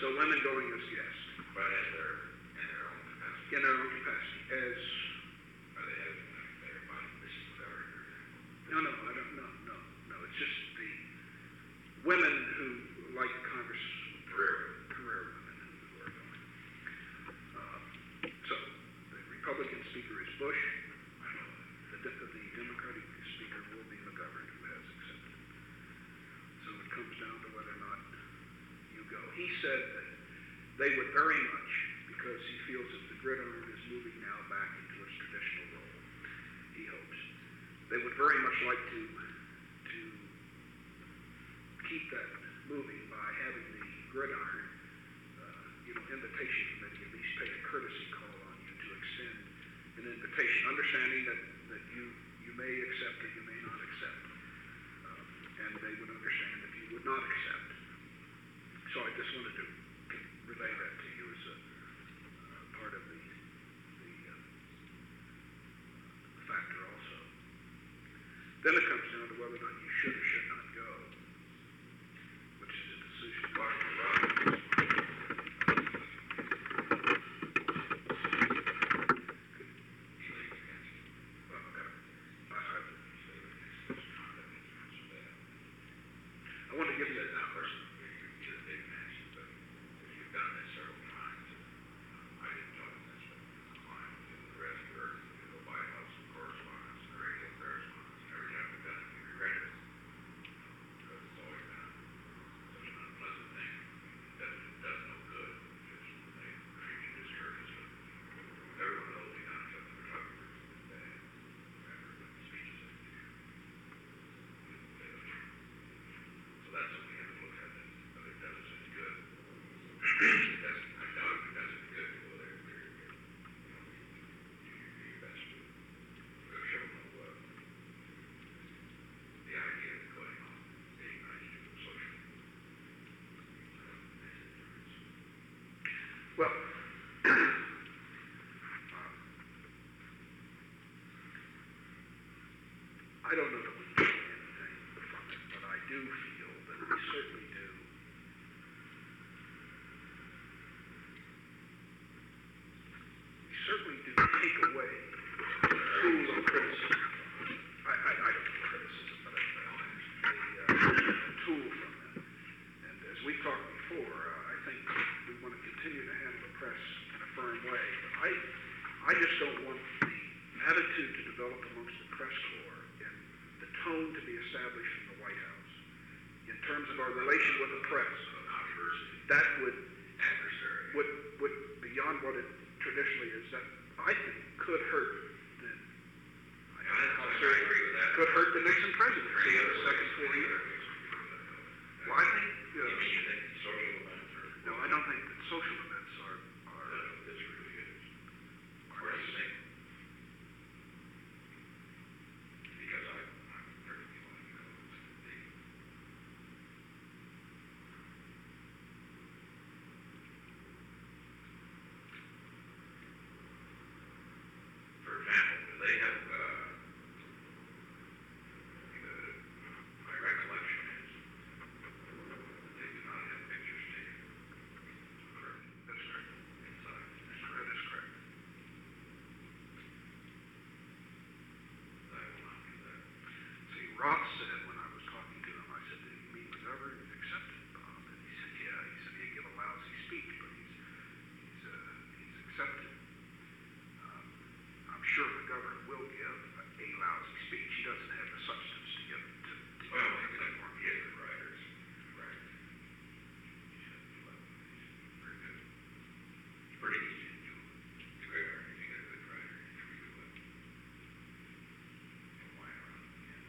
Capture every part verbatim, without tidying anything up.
So women going as guests. But as their, in their own capacity. In their own capacity, as... Are they having like their body position, whatever? No, no, I don't, no, no, no. It's just the women who, like Congress, Career. career women who are going. Uh, so, the Republican Speaker is Bush. The, de- the Democratic Speaker will be McGovern, who has accepted. So it comes down to whether or not you go. He said that they would very much, because he feels that the gridiron is moving now back into its traditional role, he hopes, they would very much like to, to keep that moving by having the gridiron, uh, you know, invitation committee at least take a courtesy call on you to extend an invitation, understanding that, that you, you may accept or you may not accept. Uh, and they would understand if you would not accept. So I just wanted to relay that to you as a uh, part of the, the uh, factor also. Then it comes down to whether or not you should or should not go, which is a decision. I want to give you that person. Well, I don't know that we can do anything from it, but I do feel that we certainly do. We certainly do take away the tool of criticism. I, I, I don't know criticism, but I, a, a tool from them. And as we've talked before, uh, I think we want to continue to handle the press in a firm way. But I, I just don't want the attitude to develop amongst the press corps and the tone to be established in the White House in terms of our relation with the press. That would, would, would beyond what it traditionally is, that I think could hurt the, I don't know how serious, I agree with that. could hurt the Nixon presidency in the second four years. Well, I think, uh, You mean you think social events are? no, I don't think that social events are, are, Uh, this really is. are What do you think? necessary. Because I, I'm perfectly willing to go with the, for example, when they have, uh, uh, my recollection is that they do not have pictures taken. Correct. That's correct. Inside. That is correct. I will not do that. See, Roth said when I was talking to him, I said, "Did you meet McGovern and accepted Bob?" And he said, "Yeah." He said he'd give a lousy speech, but he's he's uh, he's accepted. Um, I'm sure McGovern will give a, a lousy speech. He doesn't have the substance to give to. to Well, give it's like more kid writers. Right. Very good. It's pretty easy to do. It's a great writer. If you get a good writer, it's really good. And why around again?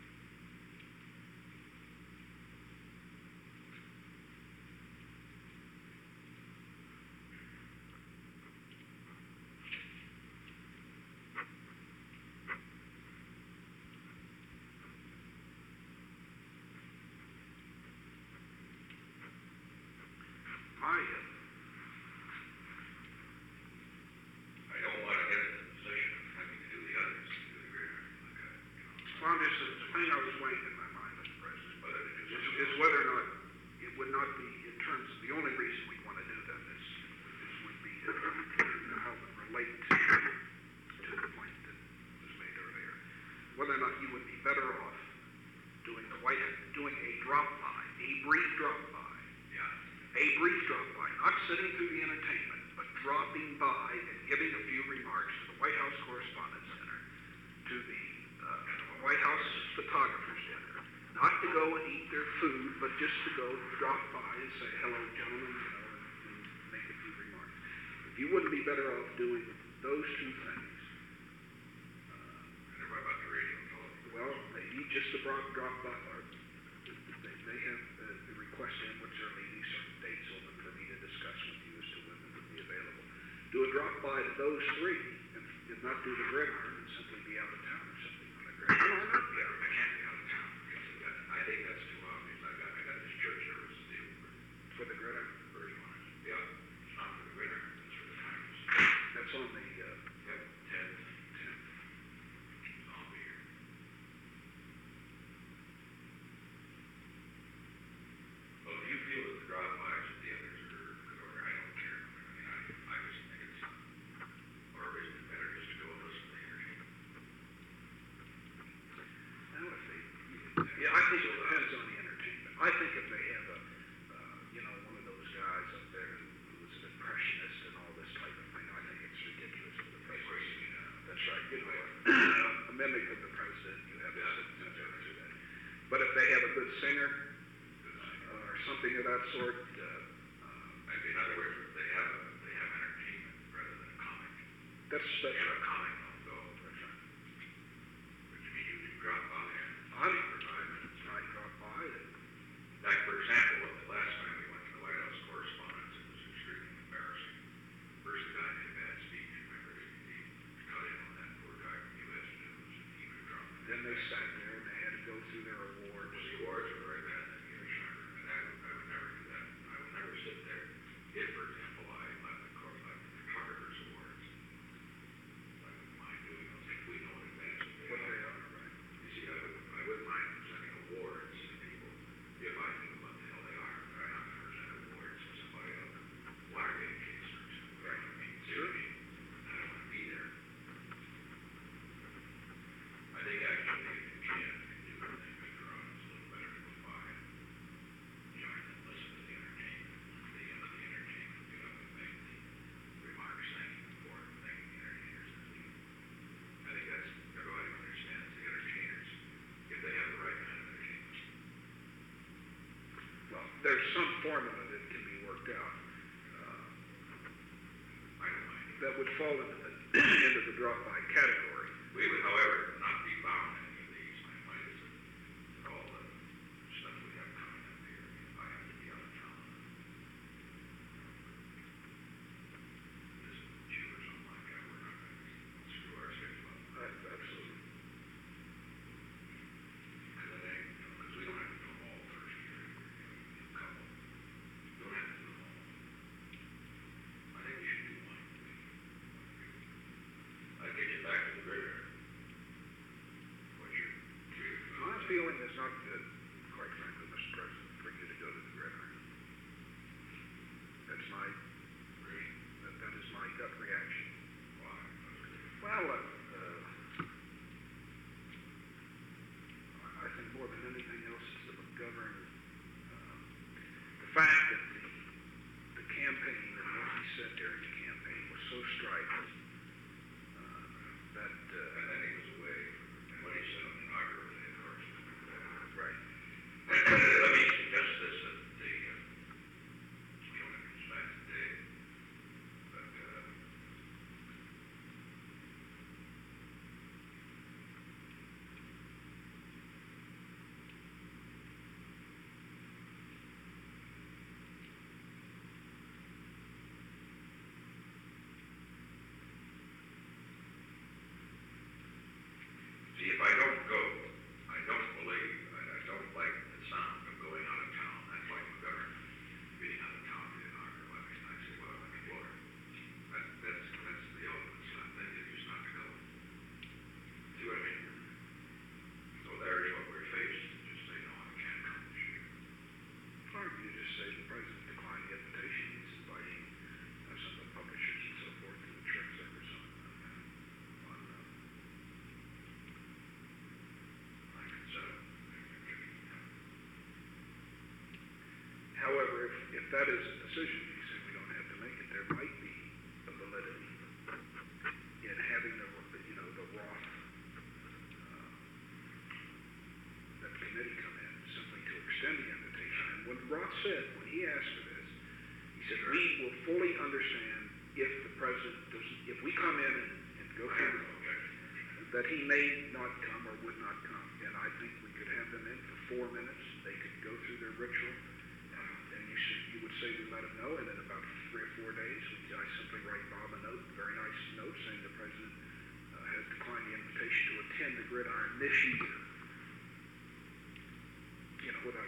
My, uh, I don't want to get in the position of having to do the others to the greater. Like, uh, you know, well, I'm just, the thing I was weighing in my mind, Mister President, whether to do is, something is whether or not it would not be in terms, the only reason we'd want to do that whether or not you would be better off doing the White, doing a drop-by, a brief drop-by. Yeah. A brief drop-by, not sitting through the entertainment, but dropping by and giving a few remarks to the White House Correspondents' Center, to the uh, White House Photographers' Dinner, not to go and eat their food, but just to go drop by and say, hello, gentlemen, you know, and, and make a few remarks. If you wouldn't be better off doing those two things, And what about the radio and television? well, maybe just a broad drop by, or they, they have uh, the request in which they're leaving certain dates open for me to discuss with you as to when it would be available. Do a drop by to those three, and, and not do the gridiron, and simply be out of town or something on the gridiron. No, I'm not, yeah, I can't be out of town, because that, I think that's too obvious. I got, I got this church service to deal with. For the gridiron, Very honest. Yeah, it's not for the winter, it's for the times. that's on the, uh, Yep, tenth, tenth. I'll be here. Well, if you feel that the drive-bys and the others are good order, I don't care. I mean, I, I just think it's, or isn't it better just to go and listen to the entertainment? now if they, yeah, I think it depends on the entertainment. I think if they have a, uh, you know, one of those guys up there who's an impressionist and all this type of thing, I think it's ridiculous for the That's president. where you, uh, That's right, you know, a, a mimic of the president, you have to sit and do that. But if they have a good singer, or something of that sort, uh, I mean, in other words, they have, they have entertainment rather than comic. that's, They that's have a right. comic on go, That's right. which means you can drop by and I'm, speak for five minutes. I drop by and, Like, for example, the last time we went to the White House Correspondents', it was extremely embarrassing. First, the guy made a bad speech, remember, he, he cut in on that poor guy from U S News, and he was drunk. then they sat there and they had to go through their awards. The awards were very bad that year, Schreiber, and I would, I would never do that. I would never sit there. If, for example, I left the court, like the photographers awards, I wouldn't mind doing those if we know in advance what What they they are. are, right? You see, I wouldn't, I wouldn't mind presenting awards to people if I knew what the hell they are. I'm not gonna present awards to somebody on the Watergate case or something. Right. I mean, see what I mean? I don't wanna be there. I think actually, if you can, you can do it, Mister Ron, it's a little better to go by and join and listen to the entertainment. At the end of the entertainment, get up and make the remarks, thanking the board, thanking the entertainers and leave. I think that's, everybody understands the entertainers, if they have the right kind of entertainment. Well, there's some formula that can be worked out, uh, I don't mind. that would fall into the, into the drop-by category. We would, however, not be bound to any of these. My point is that all the stuff we have coming up here, if I have to be out of town. This June or something like that, we're not gonna screw our schedule up. That's absolutely. Because I think, you know, because we don't have to do them all first year, you know, a couple. We don't have to do them all. I think we should do one. I'll get you back to the river. What's your, your, My feeling is not good, quite frankly, Mister President, for you to go to the gridiron. That's my, Really? that, that is my gut reaction. Why? Well, uh, uh, I think more than anything else, it's the McGovern, uh, the fact that the, the campaign and what he said during the campaign was so strident, uh, that, uh, And then he was away, and what he said on the inaugural day, of course. right. However, if, if that is a decision, you say we don't have to make it, there might be a validity in having the, you know, the Roth, uh, that committee come in simply to extend the invitation. And what Roth said, when he asked for this, he said, we will fully understand if the president doesn't, if we come in and, and go ahead, that he may not come or would not come. And I think we could have them in for four minutes. They could go through their ritual. And, and you should, you would say we let him know. And in about three or four days, we, I simply write Bob a note, a very nice note, saying the president uh, has declined the invitation to attend the gridiron this year. You know, without